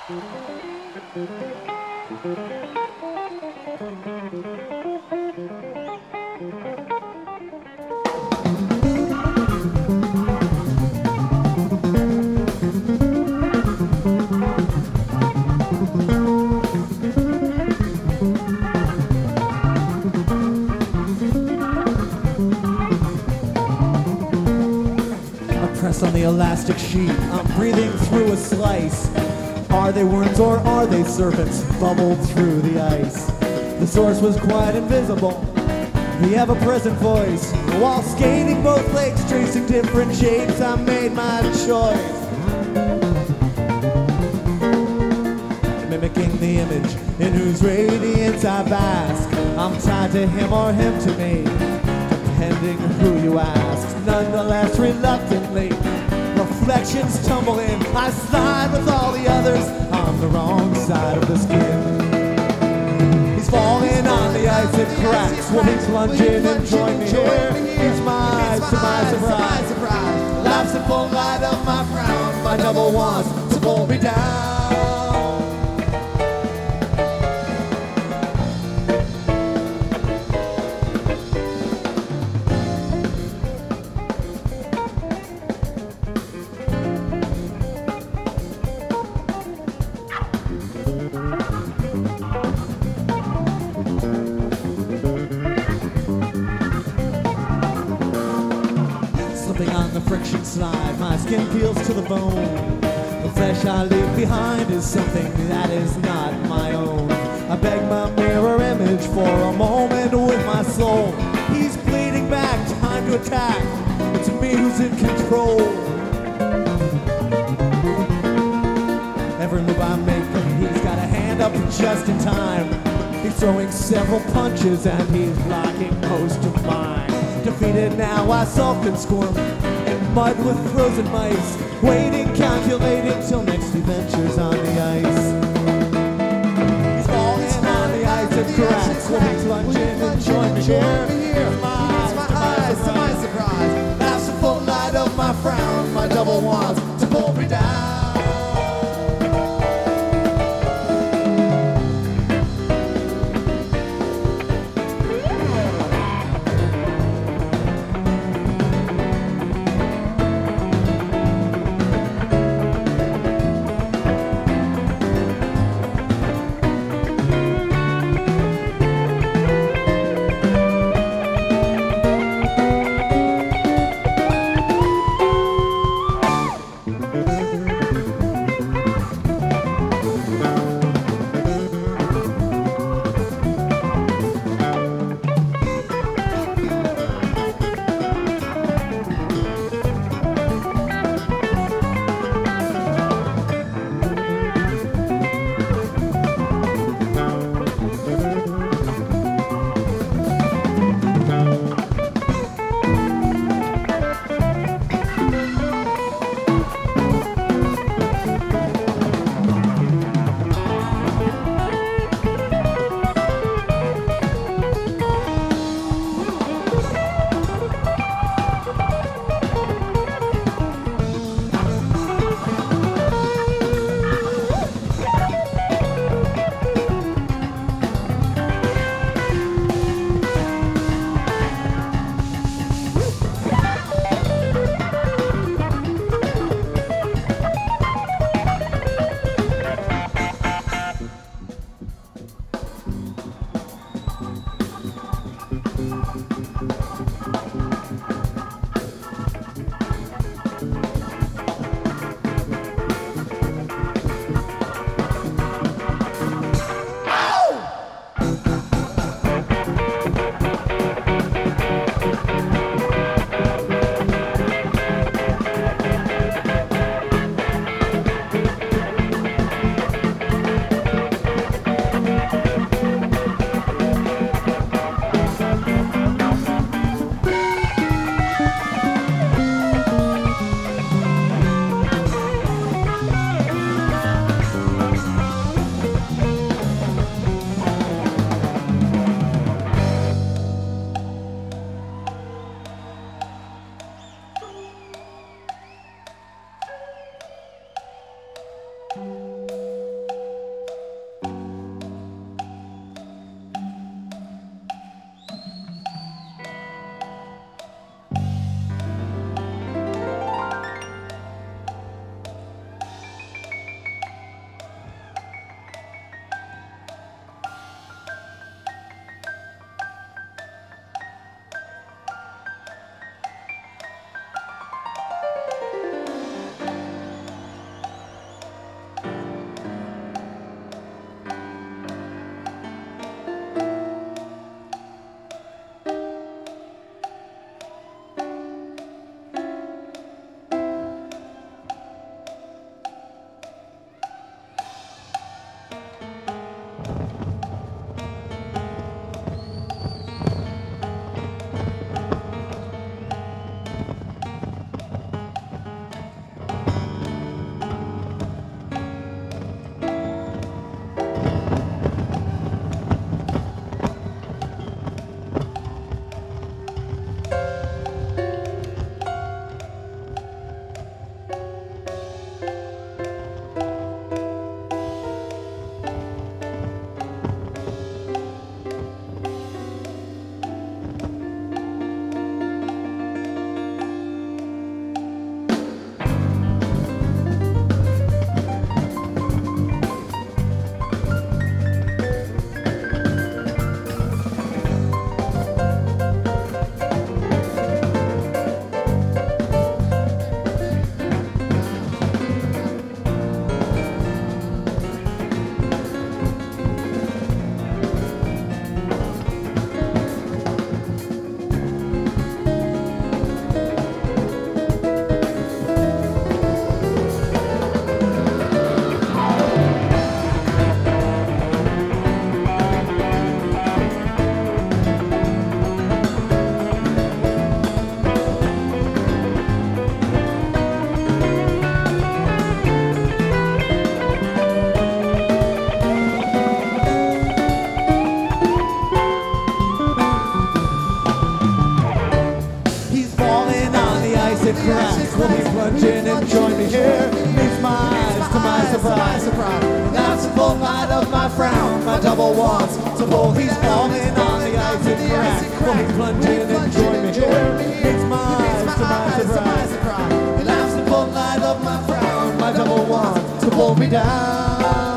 On the elastic sheet, I'm breathing through a slice. Are they worms or are they serpents bubbled through the ice? The source was quite invisible, the ever-present voice. While skating both legs, tracing different shapes, I made my choice. Mimicking the image in whose radiance I bask. I'm tied to him or him to me, depending who you ask. Nonetheless, reluctantly, reflections tumble in. I slide with all the others on the wrong side of the skin. He's falling on the ice, it cracks. Will he plunge in and join me here? He's my eyes to my surprise. Life's the full light of my frown. My double wants to pull me down. Friction slide, my skin peels to the bone. The flesh I leave behind is something that is not my own. I beg my mirror image for a moment with my soul. He's bleeding back, time to attack. It's me who's in control. Every move I make, he's got a hand up just in time. He's throwing several punches and he's blocking most of mine. Defeated now, I sulk and squirm in mud with frozen mice, waiting, calculating till next he ventures on the ice. He's falling on the ice and cracks. Will he plunge in and join me here? My eyes to my surprise. That's the full light of my frown. My double wants to pull me down. pull. He's falling on the ice and crack. Well, he's plunging and join me here. It's my surprise. He laughs the full light of my frown. My devil wants to pull me down.